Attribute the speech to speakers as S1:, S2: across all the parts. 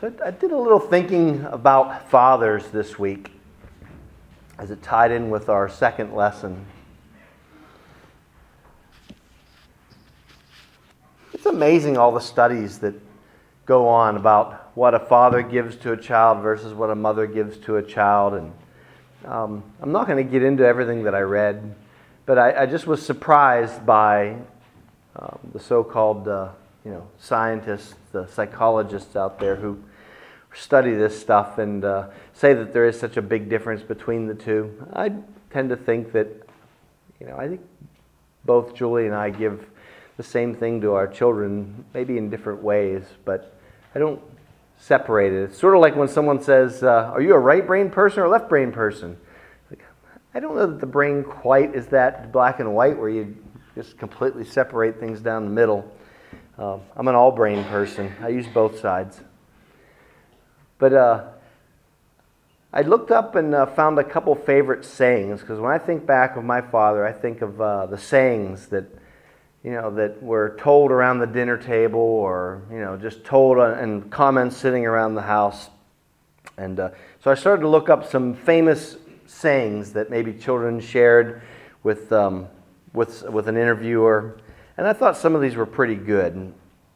S1: So I did a little thinking about fathers this week as it tied in with our second lesson. It's amazing all the studies that go on about what a father gives to a child versus what a mother gives to a child. And I'm not going to get into everything that I read, but I just was surprised by the so-called scientists, the psychologists out there who study this stuff and say that there is such a big difference between the two. I tend to think that, I think both Julie and I give the same thing to our children, maybe in different ways, but I don't separate it. It's sort of like when someone says, are you a right brain person or a left brain person? I don't know that the brain quite is that black and white where you just completely separate things down the middle. I'm an all-brain person. I use both sides. But I looked up and found a couple favorite sayings, because when I think back of my father, I think of the sayings that that were told around the dinner table, or just told and comments sitting around the house. And so I started to look up some famous sayings that maybe children shared with an interviewer, and I thought some of these were pretty good.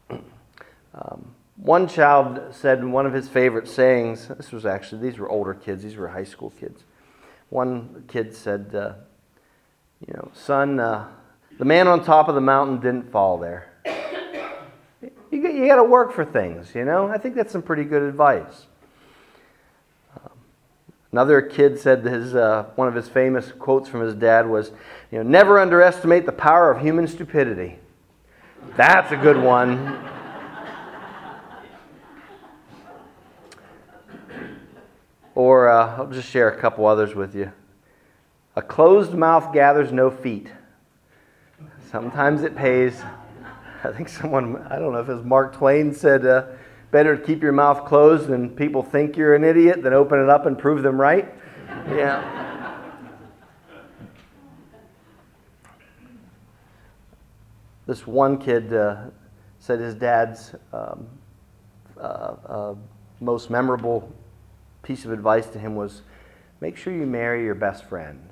S1: One child said one of his favorite sayings. These were older kids. These were high school kids. One kid said, son, the man on top of the mountain didn't fall there. You got to work for things, I think that's some pretty good advice. Another kid said one of his famous quotes from his dad was, never underestimate the power of human stupidity. That's a good one. Or I'll just share a couple others with you. A closed mouth gathers no feet. Sometimes it pays. I think I don't know if it was Mark Twain, said, better to keep your mouth closed and people think you're an idiot than open it up and prove them right. Yeah. This one kid said his dad's most memorable piece of advice to him was, make sure you marry your best friend.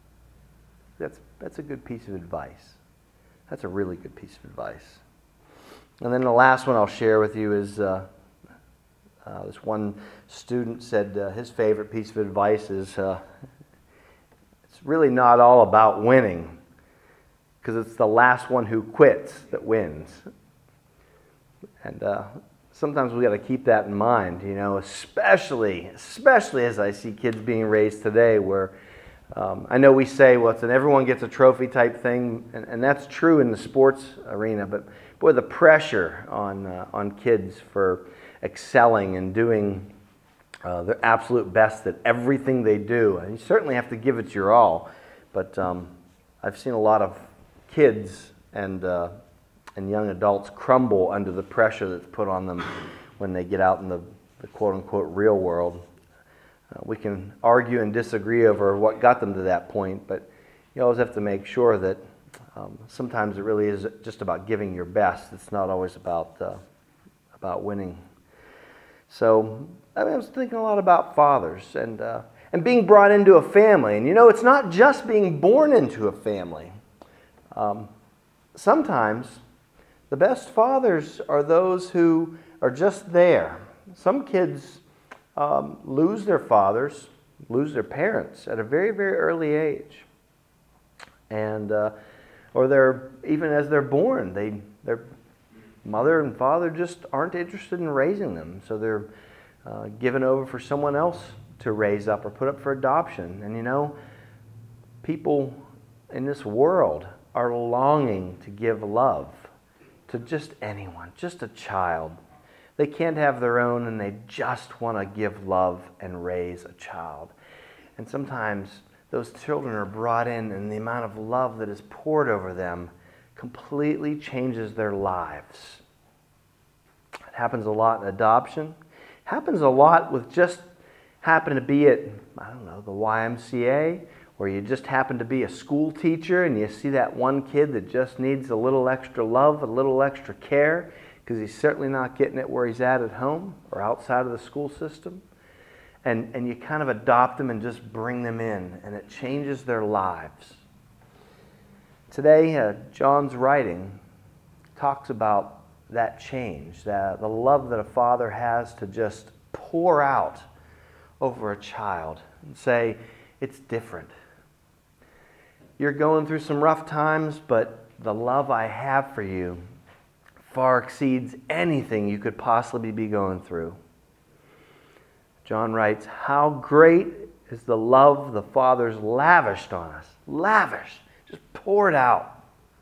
S1: That's a good piece of advice. That's a really good piece of advice. And then the last one I'll share with you is this one student said his favorite piece of advice is, it's really not all about winning, because it's the last one who quits that wins. And sometimes we got to keep that in mind, especially as I see kids being raised today, where I know we say, well, it's an everyone gets a trophy type thing, and that's true in the sports arena, but boy, the pressure on kids for excelling and doing their absolute best at everything they do, and you certainly have to give it your all, but I've seen a lot of kids and young adults crumble under the pressure that's put on them when they get out in the quote-unquote real world. We can argue and disagree over what got them to that point, but you always have to make sure that sometimes it really is just about giving your best. It's not always about winning. So I was thinking a lot about fathers and being brought into a family. And it's not just being born into a family. Sometimes the best fathers are those who are just there. Some kids lose their fathers, lose their parents at a very, very early age. And or they're, even as they're born, their mother and father just aren't interested in raising them. So they're given over for someone else to raise up or put up for adoption. And people in this world are longing to give love to just anyone, just a child. They can't have their own, and they just want to give love and raise a child. And sometimes those children are brought in, and the amount of love that is poured over them completely changes their lives. It happens a lot in adoption. It happens a lot with just happen to be at, the YMCA, or you just happen to be a school teacher and you see that one kid that just needs a little extra love, a little extra care. because he's certainly not getting it where he's at home or outside of the school system. And you kind of adopt them and just bring them in, and it changes their lives. Today, John's writing talks about that change, the love that a father has to just pour out over a child and say, it's different. You're going through some rough times, but the love I have for you far exceeds anything you could possibly be going through. John writes, how great is the love the Father's lavished on us. Lavish. Just poured out.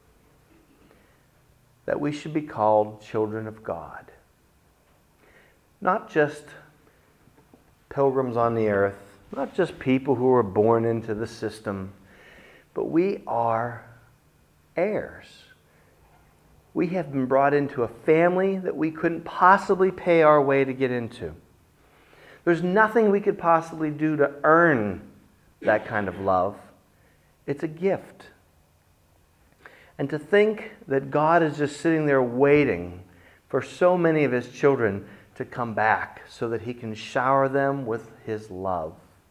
S1: That we should be called children of God. Not just pilgrims on the earth. Not just people who were born into the system. But we are heirs. We have been brought into a family that we couldn't possibly pay our way to get into. There's nothing we could possibly do to earn that kind of love. It's a gift. And to think that God is just sitting there waiting for so many of His children to come back so that He can shower them with His love.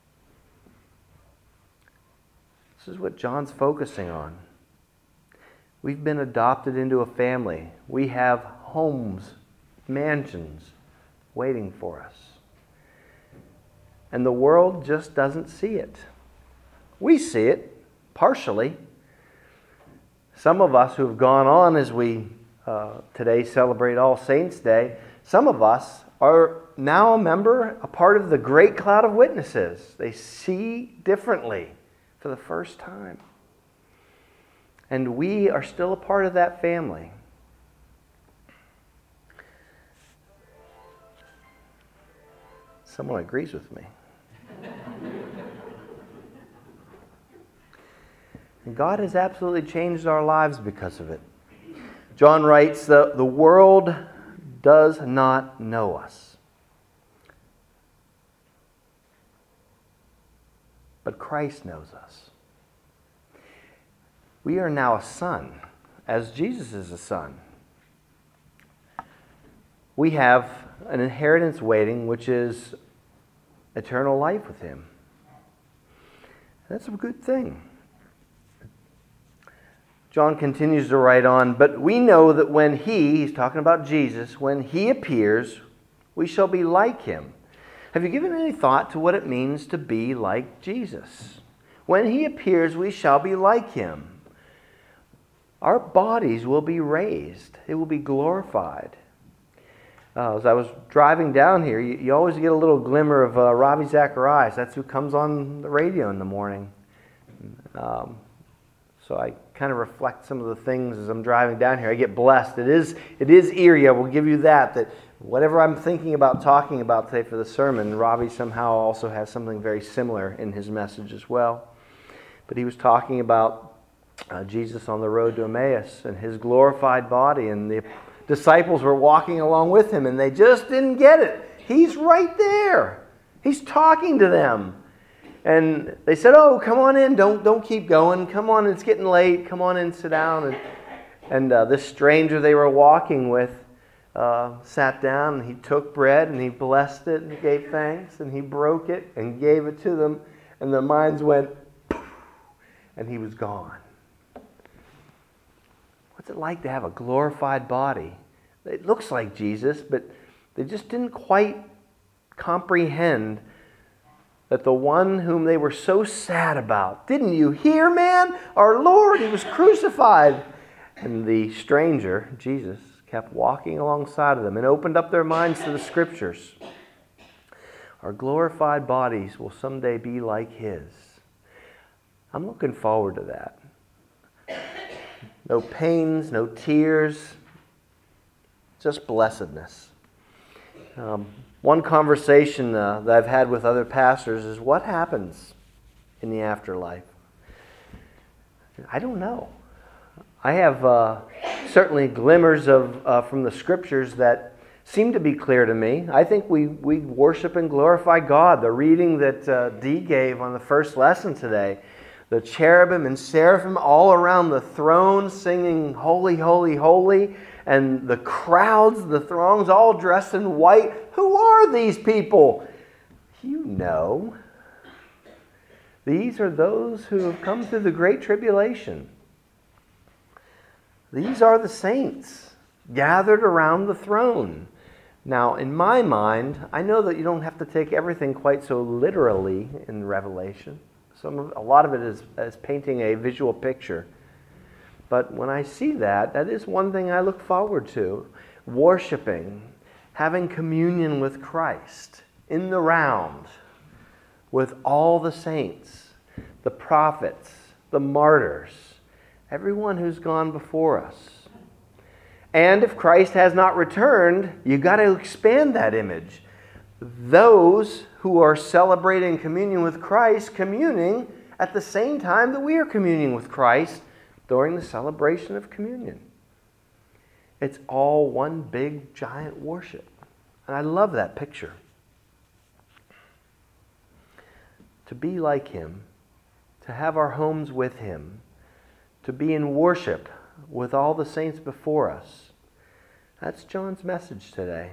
S1: This is what John's focusing on. We've been adopted into a family. We have homes, mansions waiting for us. And the world just doesn't see it. We see it, partially. Some of us who have gone on as we today celebrate All Saints' Day, some of us are now a part of the great cloud of witnesses. They see differently for the first time. And we are still a part of that family. Someone agrees with me. And God has absolutely changed our lives because of it. John writes, the world does not know us. But Christ knows us. We are now a son, as Jesus is a son. We have an inheritance waiting, which is eternal life with Him. That's a good thing. John continues to write on, but we know that when he's talking about Jesus, when He appears, we shall be like Him. Have you given any thought to what it means to be like Jesus? When He appears, we shall be like Him. Our bodies will be raised. It will be glorified. As I was driving down here, you always get a little glimmer of Ravi Zacharias. That's who comes on the radio in the morning. So I kind of reflect some of the things as I'm driving down here. I get blessed. It is eerie. I will give you that whatever I'm thinking about talking about today for the sermon, Ravi somehow also has something very similar in his message as well. But he was talking about Jesus on the road to Emmaus and His glorified body, and the disciples were walking along with Him, and they just didn't get it. He's right there. He's talking to them. And they said, oh, come on in. Don't keep going. Come on, it's getting late. Come on in, sit down. And this stranger they were walking with sat down, and He took bread, and He blessed it, and He gave thanks, and He broke it, and gave it to them. And their minds went, and He was gone. What's it like to have a glorified body? It looks like Jesus, but they just didn't quite comprehend that the one whom they were so sad about, didn't you hear, man? Our Lord, He was crucified. And the stranger, Jesus, kept walking alongside of them and opened up their minds to the Scriptures. Our glorified bodies will someday be like His. I'm looking forward to that. No pains, no tears, just blessedness. One conversation that I've had with other pastors is, what happens in the afterlife? I don't know. I have certainly glimmers of from the Scriptures that seem to be clear to me. I think we worship and glorify God. The reading that Dee gave on the first lesson today, The cherubim and seraphim all around the throne singing, "Holy, holy, holy." And the crowds, the throngs, all dressed in white. Who are these people? You know. These are those who have come through the Great Tribulation. These are the saints gathered around the throne. Now, in my mind, I know that you don't have to take everything quite so literally in Revelation. A lot of it is painting a visual picture. But when I see that, that is one thing I look forward to. Worshiping, having communion with Christ in the round with all the saints, the prophets, the martyrs, everyone who's gone before us. And if Christ has not returned, you've got to expand that image. Those who are celebrating communion with Christ, communing at the same time that we are communing with Christ during the celebration of communion. It's all one big, giant worship. And I love that picture. To be like Him, to have our homes with Him, to be in worship with all the saints before us. That's John's message today.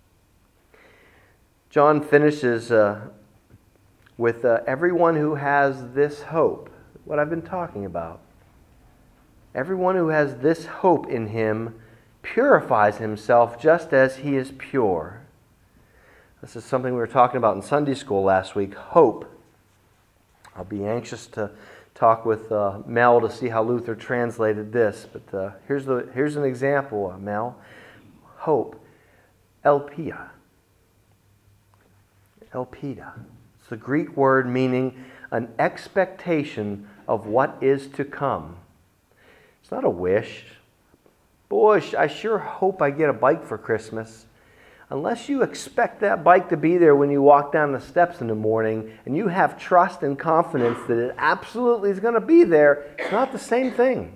S1: John finishes with everyone who has this hope, what I've been talking about. Everyone who has this hope in Him purifies himself just as He is pure. This is something we were talking about in Sunday school last week, hope. I'll be anxious to talk with Mel to see how Luther translated this, but here's an example, Mel. Hope, elpia. Elpida. It's the Greek word meaning an expectation of what is to come. It's not a wish. Boy, I sure hope I get a bike for Christmas. Unless you expect that bike to be there when you walk down the steps in the morning and you have trust and confidence that it absolutely is going to be there, it's not the same thing.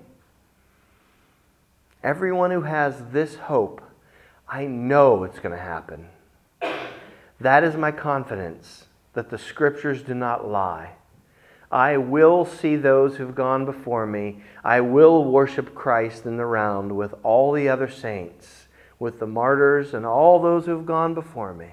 S1: Everyone who has this hope, I know it's going to happen. That is my confidence, that the Scriptures do not lie. I will see those who've gone before me. I will worship Christ in the round with all the other saints, with the martyrs and all those who've gone before me.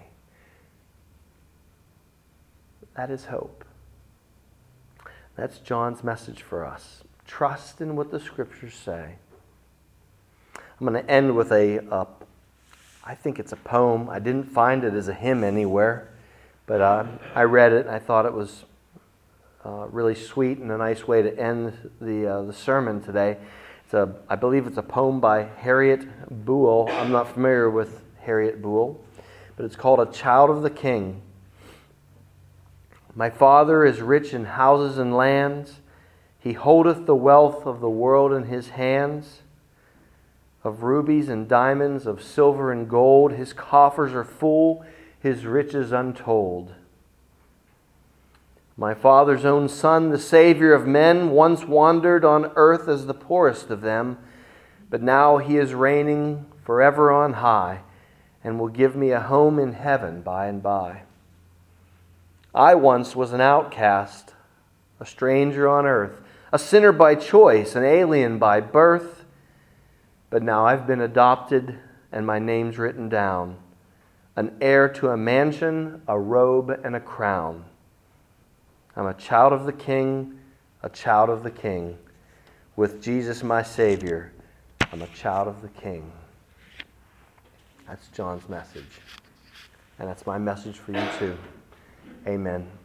S1: That is hope. That's John's message for us. Trust in what the Scriptures say. I'm going to end with I think it's a poem. I didn't find it as a hymn anywhere, but I read it and I thought it was really sweet and a nice way to end the sermon today. I believe it's a poem by Harriet Buell. I'm not familiar with Harriet Buell, but it's called A Child of the King. My Father is rich in houses and lands. He holdeth the wealth of the world in His hands. Of rubies and diamonds, of silver and gold, His coffers are full, His riches untold. My Father's own Son, the Savior of men, once wandered on earth as the poorest of them, but now He is reigning forever on high, and will give me a home in heaven by and by. I once was an outcast, a stranger on earth, a sinner by choice, an alien by birth, but now I've been adopted and my name's written down, an heir to a mansion, a robe, and a crown. I'm a child of the King, a child of the King. With Jesus my Savior, I'm a child of the King. That's John's message. And that's my message for you too. Amen.